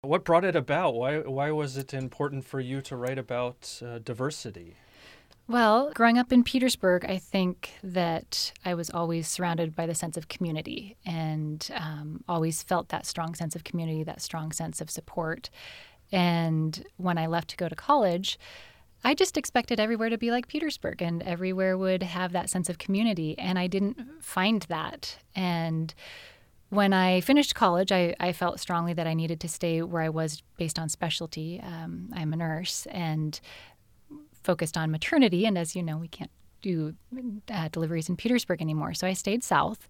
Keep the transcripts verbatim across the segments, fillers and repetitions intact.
What brought it about? Why why was it important for you to write about uh, diversity? Well, growing up in Petersburg, I think that I was always surrounded by the sense of community and um, always felt that strong sense of community, that strong sense of support. And when I left to go to college, I just expected everywhere to be like Petersburg and everywhere would have that sense of community. And I didn't find that. And when I finished college, I, I felt strongly that I needed to stay where I was based on specialty. Um, I'm a nurse and focused on maternity. And as you know, we can't do uh, deliveries in Petersburg anymore. So I stayed south.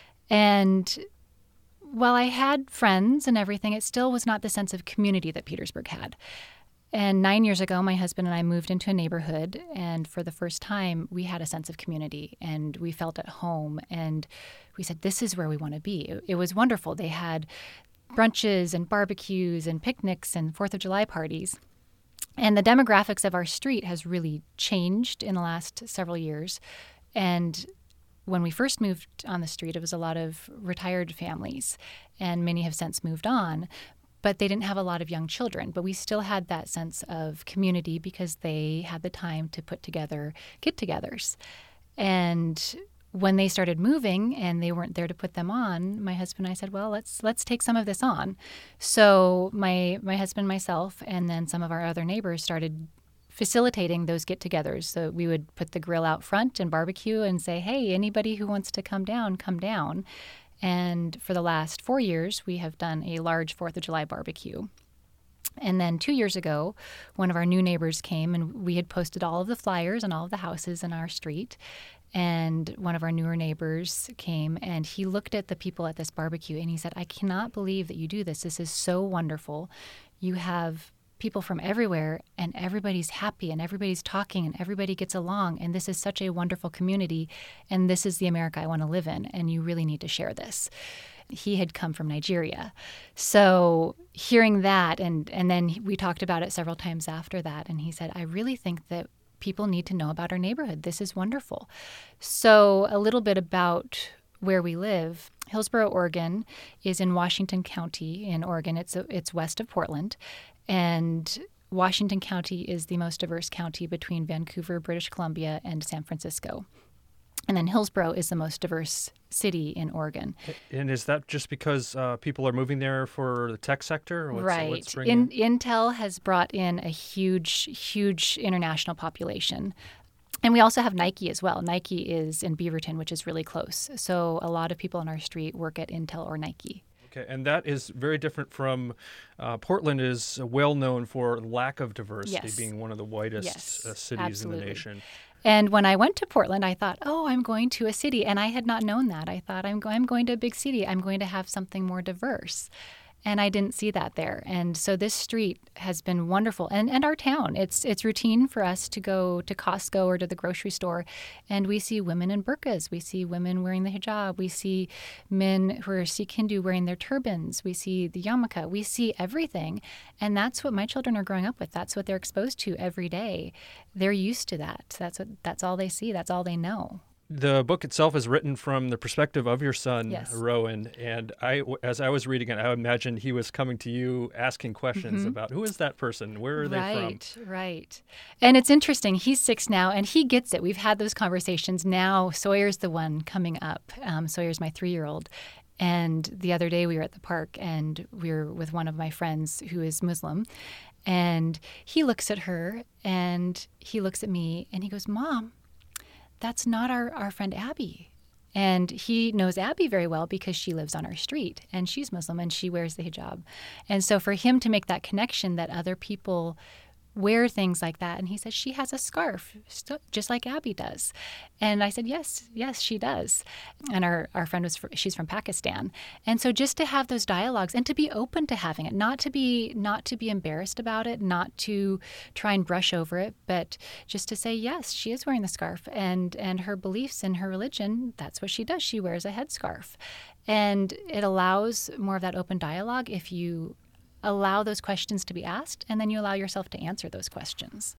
And while I had friends and everything, it still was not the sense of community that Petersburg had. And nine years ago, my husband and I moved into a neighborhood, and for the first time, we had a sense of community, and we felt at home, and we said, this is where we want to be. It, it was wonderful. They had brunches and barbecues and picnics and Fourth of July parties. And the demographics of our street has really changed in the last several years. And when we first moved on the street, it was a lot of retired families, and many have since moved on. But they didn't have a lot of young children. But we still had that sense of community because they had the time to put together get-togethers. And when they started moving and they weren't there to put them on, my husband and I said, well, let's let's take some of this on. So my my husband, myself, and then some of our other neighbors started facilitating those get-togethers. So we would put the grill out front and barbecue and say, hey, anybody who wants to come down, come down. And for the last four years, we have done a large Fourth of July barbecue. And then two years ago, one of our new neighbors came, and we had posted all of the flyers on all of the houses in our street. And one of our newer neighbors came, and he looked at the people at this barbecue, and he said, I cannot believe that you do this. This is so wonderful. You have people from everywhere, and everybody's happy, and everybody's talking, and everybody gets along, and this is such a wonderful community, and this is the America I want to live in, and you really need to share this. He had come from Nigeria. So hearing that, and, and then we talked about it several times after that, and he said, I really think that people need to know about our neighborhood. This is wonderful. So a little bit about where we live. Hillsboro, Oregon is in Washington County in Oregon. It's a, it's west of Portland. And Washington County is the most diverse county between Vancouver, British Columbia, and San Francisco. And then Hillsboro is the most diverse city in Oregon. And is that just because uh, people are moving there for the tech sector? Or what's, right. What's bringing in, Intel has brought in a huge, huge international population. And we also have Nike as well. Nike is in Beaverton, which is really close. So a lot of people on our street work at Intel or Nike. Okay, and that is very different from uh, Portland is well known for lack of diversity, yes. being one of the whitest yes, uh, cities absolutely. in the nation. And when I went to Portland, I thought, oh, I'm going to a city. And I had not known that. I thought, I'm, go- I'm going to a big city. I'm going to have something more diverse. And I didn't see that there. And so this street has been wonderful. And, and our town, it's it's routine for us to go to Costco or to the grocery store, and we see women in burqas. We see women wearing the hijab. We see men who are Sikh Hindu wearing their turbans. We see the yarmulke. We see everything. And that's what my children are growing up with. That's what they're exposed to every day. They're used to that. That's what, that's all they see. That's all they know. The book itself is written from the perspective of your son, yes. Rowan, and I, as I was reading it, I imagined he was coming to you asking questions mm-hmm. about who is that person, where are right, they from? Right, right. And it's interesting. He's six now, and he gets it. We've had those conversations. Now Sawyer's the one coming up. Um, Sawyer's my three-year-old. And the other day we were at the park, and we were with one of my friends who is Muslim, and he looks at her, and he looks at me, and he goes, Mom, that's not our, our friend Abby. And he knows Abby very well because she lives on our street, and she's Muslim, and she wears the hijab. And so for him to make that connection that other people wear things like that, and he says, she has a scarf, just like Abby does. And I said, yes, yes, she does. And our, our friend was, she's from Pakistan. And so just to have those dialogues and to be open to having it, not to be, not to be embarrassed about it, not to try and brush over it, but just to say, yes, she is wearing the scarf, and, and her beliefs and her religion, that's what she does. She wears a headscarf. And it allows more of that open dialogue if you allow those questions to be asked, and then you allow yourself to answer those questions.